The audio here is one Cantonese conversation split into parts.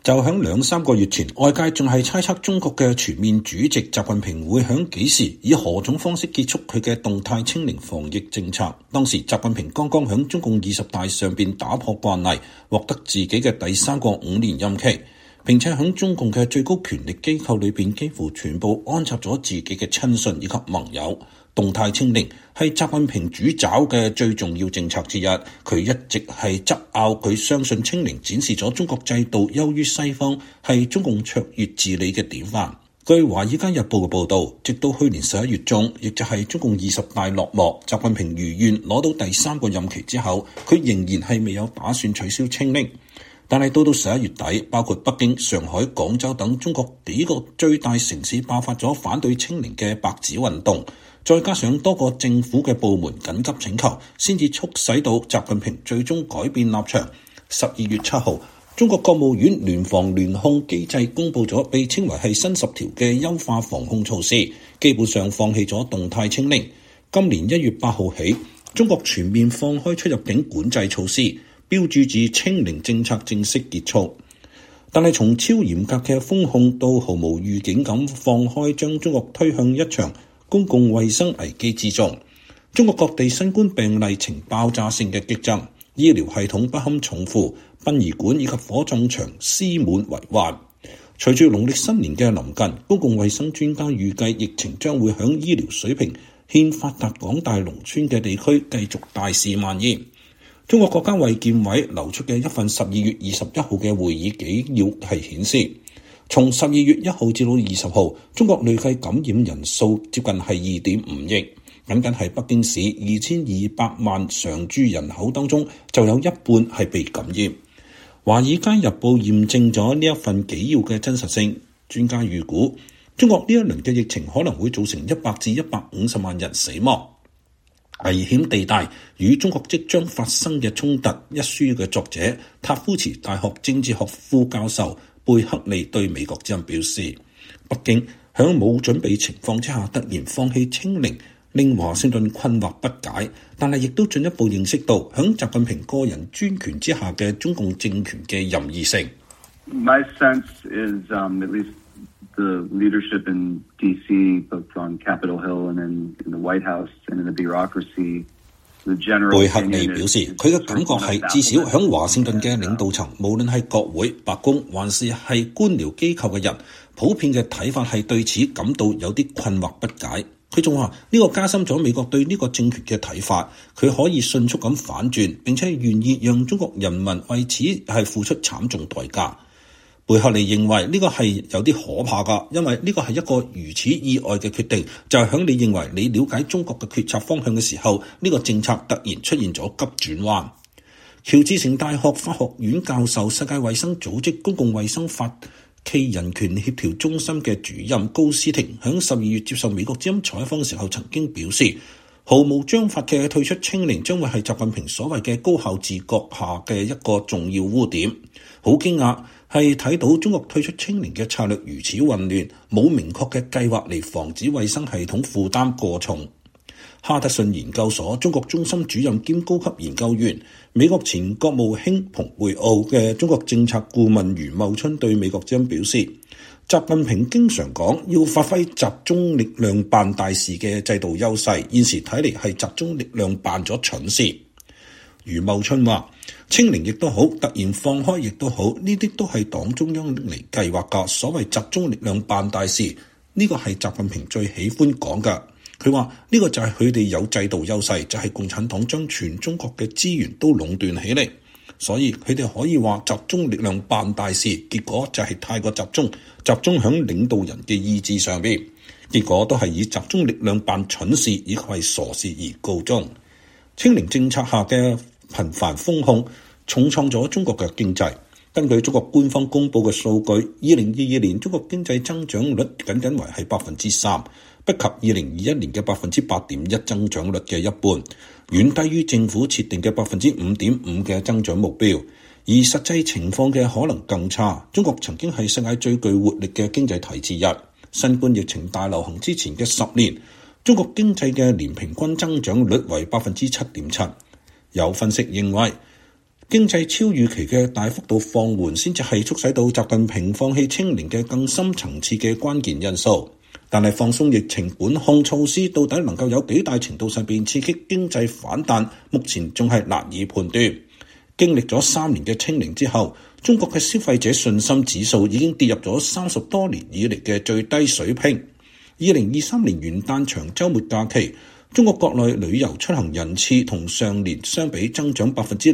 就響2-3個月前，外界仲係猜測中國嘅全面主席習近平會響幾時以何種方式結束佢嘅動態清零防疫政策。當時習近平剛剛響中共20大上邊打破慣例，獲得自己嘅第3個5年任期，並且響中共嘅最高權力機構裏邊幾乎全部安插咗自己嘅親信以及盟友。動態清零係習近平主抓嘅最重要政策之一，佢一直係執拗，佢相信清零展示咗中國制度優於西方，係中共卓越治理嘅典範。據《華爾街日報》嘅報導，直到去年11月中，亦就係中共20大落幕，習近平如願攞到第3個任期之後，佢仍然係未有打算取消清零。但係到11月底，包括北京、上海、廣州等中國幾個最大城市爆發咗反對清零嘅白紙運動，再加上多個政府嘅部門緊急請求，先至促使到習近平最終改變立場。12月7號，中國國務院聯防聯控機制公佈咗被稱為係新10條嘅優化防控措施，基本上放棄咗動態清零。今年1月8號起，中國全面放開出入境管制措施，標誌住清零政策正式結束。但係從超嚴格嘅封控到毫無預警咁放開，將中國推向一場公共衛生危機之中。中國各地新冠病例呈爆炸性嘅激增，醫療系統不堪重負，殯儀館以及火葬場屍滿為患。隨住農曆新年嘅臨近，公共衛生專家預計疫情將會響醫療水平欠發達廣大農村嘅地區繼續大肆蔓延。中國國家衛健委流出嘅一份12月21號嘅會議紀要係顯示，從12月1號至到20號，中國累計感染人數接近係2.5億，僅僅係北京市2200萬常住人口當中就有一半係被感染。華爾街日報驗證咗呢一份紀要嘅真實性，專家預估中國呢一輪嘅疫情可能會造成100至150萬人死亡。危險地帶與中國即將發生嘅衝突一書嘅作者塔夫茨大學政治學副教授貝克利對美國之音表示，北京響冇準備情況之下突然放棄清零，令華盛頓困惑不解，但係亦都進一步認識到響習近平個人專權之下嘅中共政權嘅任意性。 My sense is, at least the leadership in D.C., both on Capitol Hill and in the White House and in the bureaucracy, the general. 貝克利表示，佢嘅感覺係至少響華盛頓嘅領導層，無論係國會、白宮還是係官僚機構嘅人，普遍嘅睇法係對此感到有啲困惑不解。佢仲話呢個加深咗美國對呢個政權嘅睇法，佢可以迅速咁反轉，並且願意讓中國人民為此係付出慘重代價。貝克利認為呢個係有啲可怕㗎，因為呢個係一個如此意外嘅決定，就係響你認為你了解中國嘅決策方向嘅時候，呢個政策突然出現咗急轉彎。喬治城大學法學院教授、世界衛生組織公共衛生法暨人權協調中心嘅主任高斯廷響12月接受美國之音採訪嘅時候曾經表示，毫無章法嘅退出清零將會係習近平所謂嘅高效治國下嘅一個重要污點。好驚訝係睇到中國退出清零嘅策略如此混亂，冇明確嘅計劃嚟防止衛生系統負擔過重。哈德遜研究所中國中心主任兼高級研究員、美國前國務卿蓬佩奧嘅中國政策顧問余茂春對美國之音表示，習近平經常講要發揮集中力量辦大事嘅制度優勢，現時睇嚟係集中力量辦咗蠢事。余茂春話，清零亦都好，突然放開亦都好，呢啲都係黨中央嚟計劃㗎。所謂集中力量辦大事，呢個係習近平最喜歡講㗎。佢話呢個就係佢哋有制度優勢，就係共產黨將全中國嘅資源都壟斷起嚟，所以佢哋可以話集中力量辦大事，結果就係太過集中喺領導人嘅意志上邊，結果都係以集中力量辦蠢事以及係傻事而告終。清零政策下嘅頻繁封控重創咗中國嘅經濟。根據中國官方公佈嘅數據，2022年中國經濟增長率僅僅為係3%，不及2021年嘅8.1%增長率嘅一半，遠低於政府設定嘅5.5%嘅增長目標。而實際情況嘅可能更差。中國曾經係世界最具活力嘅經濟體之一。新冠疫情大流行之前嘅10年，中國經濟嘅年平均增長率為7.7%。有分析認為， 經濟超預期嘅大幅度放緩先至係促使到習近平放棄清零嘅更深層次嘅關鍵因素。但係放鬆疫情管控措施到底能夠有幾大程度上邊刺激經濟反彈，目前仲係難以判斷。經歷咗3年嘅清零之後，中國嘅消費者信心指數已經跌入咗30多年以嚟嘅最低水平。2023年元旦長週末假期，中國國內旅遊出行人次同上年相比增長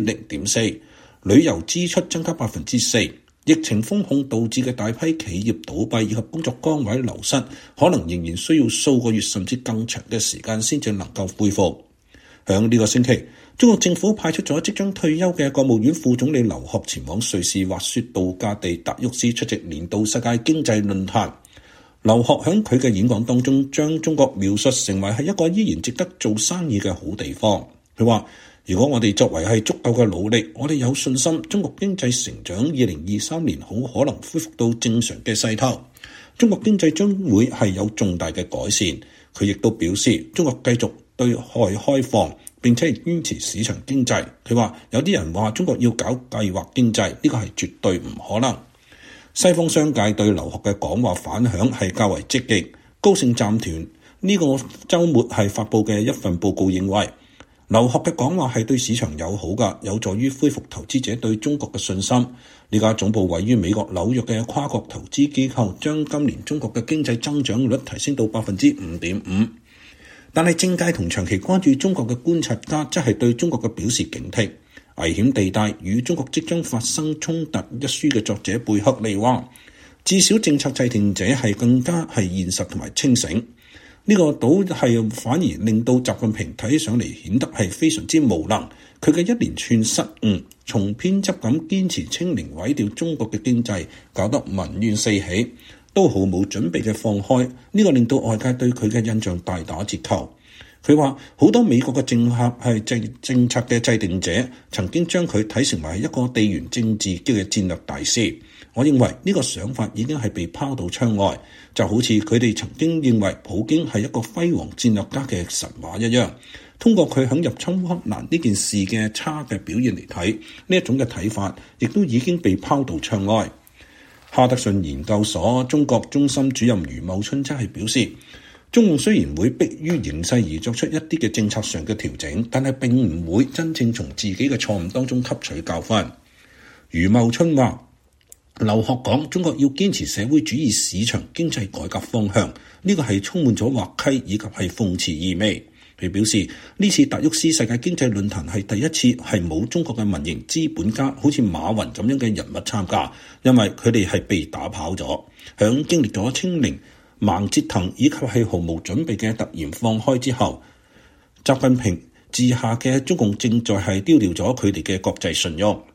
0.4%， 旅遊支出增加 4%。疫情封控導致嘅大批企業倒閉以及工作崗位流失，可能仍然需要數個月甚至更長嘅時間先至能夠恢復。響呢個星期，中國政府派出咗即將退休嘅國務院副總理劉鶴前往瑞士滑雪度假地達沃斯出席年度世界經濟論壇。劉鶴響佢嘅演講當中，將中國描述成為係一個依然值得做生意嘅好地方。佢話：如果我哋作為係足夠嘅努力，我哋有信心中國經濟成長2023年好可能恢復到正常嘅勢頭。中國經濟將會係有重大嘅改善。佢亦都表示，中國繼續對外開放，並且係堅持市場經濟。佢話有啲人話中國要搞計劃經濟，呢個係絕對唔可能。西方商界對劉鶴嘅講話反響係較為積極。高盛集團呢個週末係發布嘅一份報告認為，劉鶴嘅講話係對市場友好㗎，有助於恢復投資者對中國嘅信心。呢家總部位於美國紐約嘅跨國投資機構將今年中國嘅經濟增長率提升到 5.5%。但係政界同長期關注中國嘅觀察家則係對中國嘅表示警惕。危險地帶與中國即將發生衝突一書嘅作者貝克利話，至少政策制定者係更加係現實同埋清醒。呢個倒係反而令到習近平睇上嚟顯得係非常之無能。佢嘅一連串失誤，從偏執咁堅持清零毀掉中國嘅經濟，搞得民怨四起，都毫無準備嘅放開。呢個令到外界對佢嘅印象大打折扣。佢話好多美國嘅政客係政策嘅制定者，曾經將佢睇成為一個地緣政治嘅戰略大師。我認為呢個想法已經係被拋到窗外，就好似佢哋曾經認為普京係一個輝煌戰略家嘅神話一樣。通過佢響入侵烏克蘭呢件事嘅差嘅表現嚟睇，呢一種嘅睇法亦都已經被拋到窗外。哈德遜研究所中國中心主任余茂春則係表示，中共雖然會迫於形勢而作出一啲嘅政策上嘅調整，但係並唔會真正從自己嘅錯誤當中吸取教訓。余茂春話，劉鶴講中國要堅持社會主義市場經濟改革方向，呢個係充滿咗滑稽以及係諷刺意味。佢表示，呢次達沃斯世界經濟論壇係第一次係冇中國嘅民營資本家，好似馬雲咁樣嘅人物參加，因為佢哋係被打跑咗。響經歷咗清零、盲折騰以及係毫無準備嘅突然放開之後，習近平治下嘅中共正在係丟掉咗佢哋嘅國際信用。